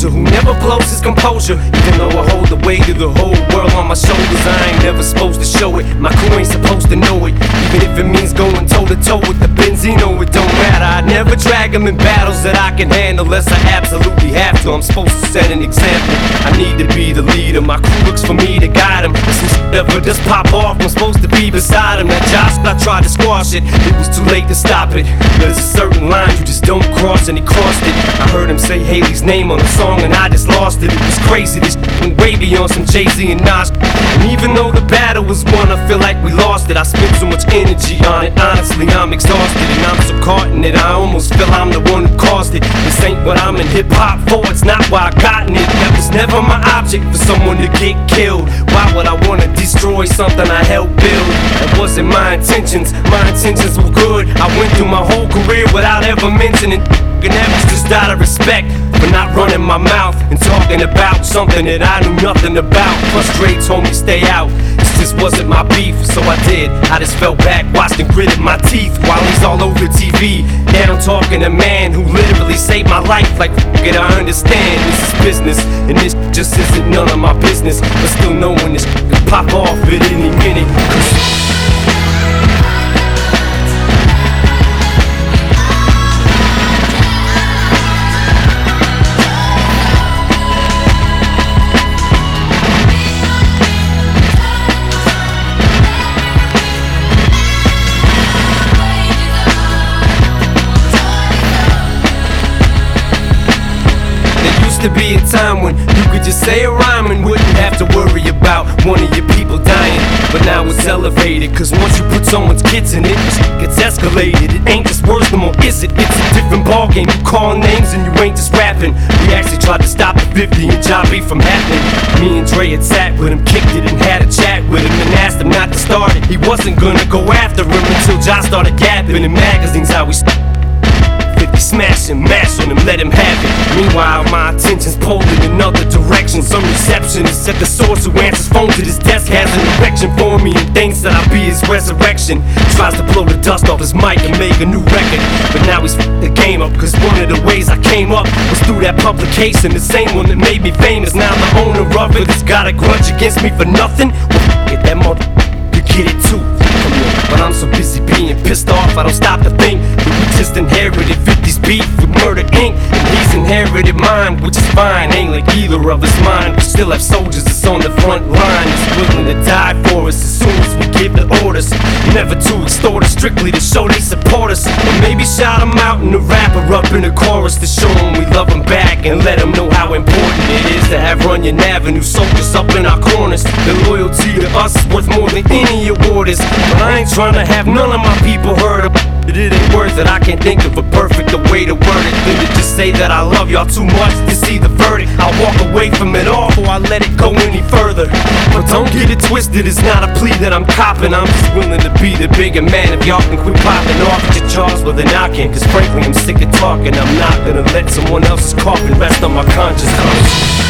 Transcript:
soldier who never blows his composure. Even though I hold the weight of the whole world on my shoulders, I ain't never supposed to show it. My crew ain't supposed to know it. Even if it means going toe to toe with the Benzino, it don't matter. I never drag them in battles that I can handle unless I absolutely have to. I'm supposed to set an example. I need to be the leader. My crew looks for me to guide them. If some shit ever just pop off, I'm supposed to be beside him. That Josh, I tried to squash it. It was too late to stop it. There's a certain line you just don't cross, and he crossed it. I heard him say Haley's name on the song and I just lost it. It was crazy. This shit went way beyond some Jay-Z and Nas. And even though the battle was won, I feel like we lost it. I spent so much energy on it. Honestly, I'm exhausted and I'm so caught in it. I almost feel I'm the one who caused it. This ain't what I'm in hip-hop for. It's not why I gotten it. That was never my object, for someone to get killed. Why would I wanna destroy something I helped build? That wasn't my intentions. My intentions were good. I went through my whole career without ever mentioning, and that was just out of respect for not running my mouth and talking about something that I knew nothing about. Plus Dre told me stay out. This just wasn't my beef, so I did. I just fell back, watched and gritted my teeth while he's all over TV. Now I'm talking to a man who literally saved my life. Like f it, I understand this is business, and this just isn't none of my business. But still knowing this could pop off at any minute. To be a time when you could just say a rhyme and wouldn't have to worry about one of your people dying. But now it's elevated, cause once you put someone's kids in it, shit gets escalated. It ain't just words no more, is it? It's a different ballgame. You call names and you ain't just rapping. We actually tried to stop the 50 and John B from happening. Me and Dre had sat with him, kicked it and had a chat with him, and asked him not to start it. He wasn't gonna go after him until John started gapping in magazines how we smash and mash on him, let him have it. Meanwhile, my attention's pulled in another direction. Some receptionist at the source who answers phone to this desk has an erection for me and thinks that I'll be his resurrection. Tries to blow the dust off his mic and make a new record, but now he's f***ed the game up, cause one of the ways I came up was through that publication. The same one that made me famous. Now the owner of it has got a grudge against me for nothing. Well, f*** it, that mother you get it too. But I'm so busy being pissed off, I don't stop to think that we just inherited 50's beef with Murder Inc. And he's inherited mine, which is fine. Ain't like either of us mine. We still have soldiers that's on the front line, that's willing to die for us as soon as we give the orders. Never to extort us, strictly to show they support us. Or maybe shout them out in the rapper up in the chorus to show them we love them back and let them know how important it is to have Runyon Avenue soldiers up in our corners. The loyalty to us is worth more than any award is. But I ain't trying to have none of my people heard of it. It ain't worth it. I can't think of a perfect way to word it than to just say that I love y'all too much to see the verdict. I'll walk away from it all before I let it go any further. But don't get it twisted, it's not a plea that I'm copping. I'm just willing to be the bigger man if y'all can quit popping off at your jaws with a knocking. Cause frankly I'm sick of talking. I'm not gonna let someone else's coffin rest on my conscience.